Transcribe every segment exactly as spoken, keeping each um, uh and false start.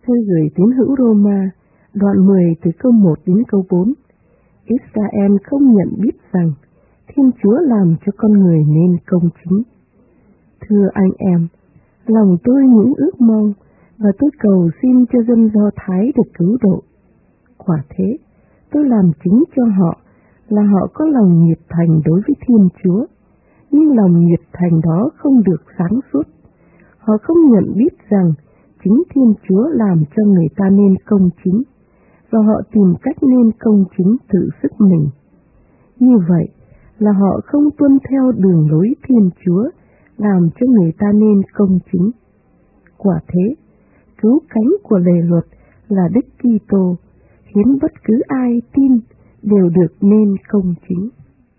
Thư gửi tín hữu Roma, đoạn mười từ câu một đến câu bốn. Israel không nhận biết rằng Thiên Chúa làm cho con người nên công chính. Thưa anh em, lòng tôi những ước mong và tôi cầu xin cho dân Do Thái được cứu độ. Quả thế, tôi làm chứng cho họ là họ có lòng nhiệt thành đối với Thiên Chúa, nhưng lòng nhiệt thành đó không được sáng suốt. Họ không nhận biết rằng chính Thiên Chúa làm cho người ta nên công chính, và họ tìm cách nên công chính tự sức mình. Như vậy là họ không tuân theo đường lối Thiên Chúa, làm cho người ta nên công chính. Quả thế, cứu cánh của lề luật là Đức Kitô, khiến bất cứ ai tin đều được nên công chính.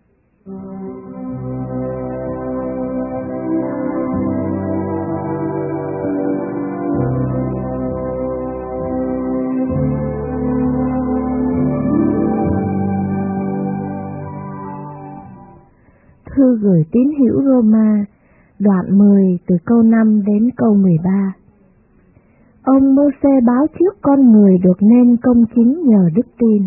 Thư gửi tín hữu Roma, đoạn mười từ câu năm đến câu mười ba. Ông Mô-sê báo trước con người được nên công chính nhờ đức tin.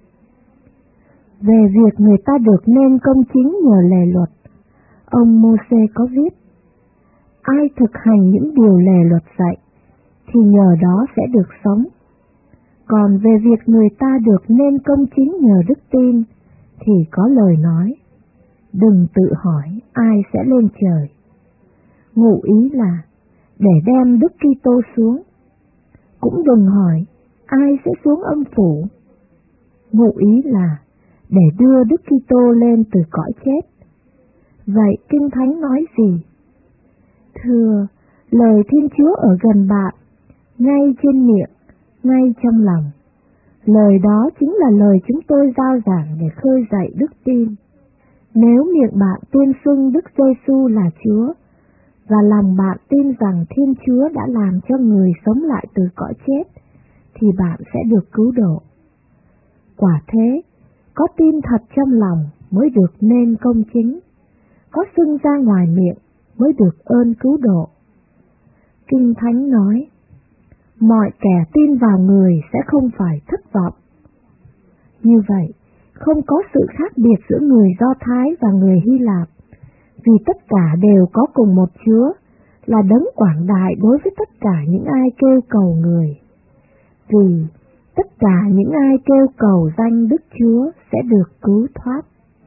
Về việc người ta được nên công chính nhờ lề luật, ông Mô-sê có viết: ai thực hành những điều lề luật dạy, thì nhờ đó sẽ được sống. Còn về việc người ta được nên công chính nhờ đức tin, thì có lời nói: đừng tự hỏi ai sẽ lên trời. Ngụ ý là để đem Đức Kitô xuống. Cũng đừng hỏi ai sẽ xuống âm phủ. Ngụ ý là để đưa Đức Kitô lên từ cõi chết. Vậy Kinh Thánh nói gì? Thưa, lời Thiên Chúa ở gần bạn, ngay trên miệng, ngay trong lòng. Lời đó chính là lời chúng tôi giao giảng để khơi dậy đức tin. Nếu miệng bạn tuyên xưng Đức Giê-xu là Chúa, và lòng bạn tin rằng Thiên Chúa đã làm cho người sống lại từ cõi chết, thì bạn sẽ được cứu độ. Quả thế, có tin thật trong lòng mới được nên công chính, có xưng ra ngoài miệng mới được ơn cứu độ. Kinh Thánh nói: mọi kẻ tin vào người sẽ không phải thất vọng. Như vậy, không có sự khác biệt giữa người Do Thái và người Hy Lạp, vì tất cả đều có cùng một Chúa, là đấng quảng đại đối với tất cả những ai kêu cầu người. Vì tất cả những ai kêu cầu danh Đức Chúa sẽ được cứu thoát.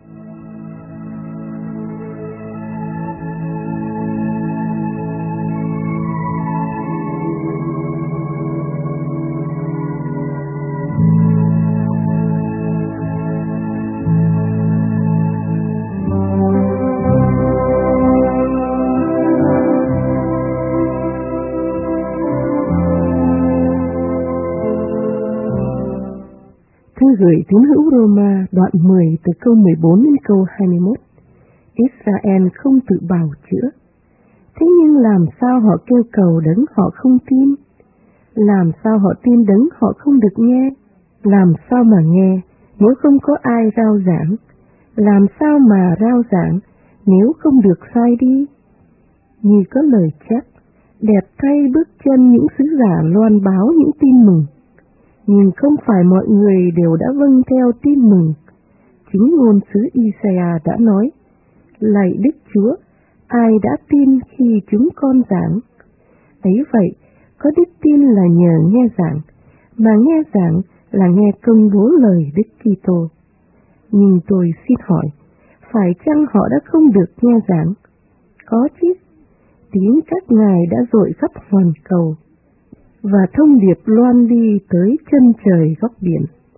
Thư gửi tín hữu Roma, đoạn mười từ câu mười bốn đến câu hai mươi mốt. Israel không tự bào chữa. Thế nhưng làm sao họ kêu cầu đấng họ không tin? Làm sao họ tin đấng họ không được nghe? Làm sao mà nghe nếu không có ai rao giảng? Làm sao mà rao giảng nếu không được sai đi? Như có lời chép: đẹp thay bước chân những sứ giả loan báo những tin mừng. Nhưng không phải mọi người đều đã vâng theo tin mừng. Chính ngôn sứ Isaiah đã nói: lạy Đức Chúa, ai đã tin khi chúng con giảng? Ấy vậy, có đức tin là nhờ nghe giảng, mà nghe giảng là nghe công bố lời Đức Kitô. Nhưng tôi xin hỏi, phải chăng họ đã không được nghe giảng? Có chứ, tiếng các ngài đã dội khắp hoàn cầu, và thông điệp loan đi tới chân trời góc biển.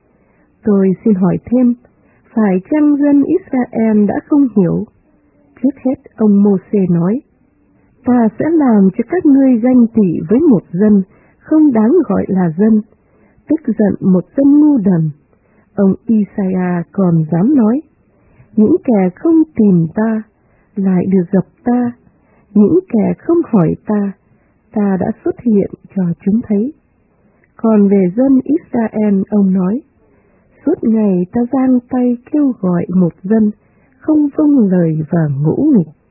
Tôi xin hỏi thêm, phải chăng dân Israel đã không hiểu? Trước hết ông Mô-sê nói: ta sẽ làm cho các ngươi ganh tị với một dân không đáng gọi là dân, tức giận một dân ngu đần. Ông Isaiah còn dám nói: những kẻ không tìm ta lại được gặp ta, những kẻ không hỏi ta, ta đã xuất hiện cho chúng thấy. Còn về dân Israel, ông nói: suốt ngày ta giang tay kêu gọi một dân không vâng lời và ngỗ nghịch.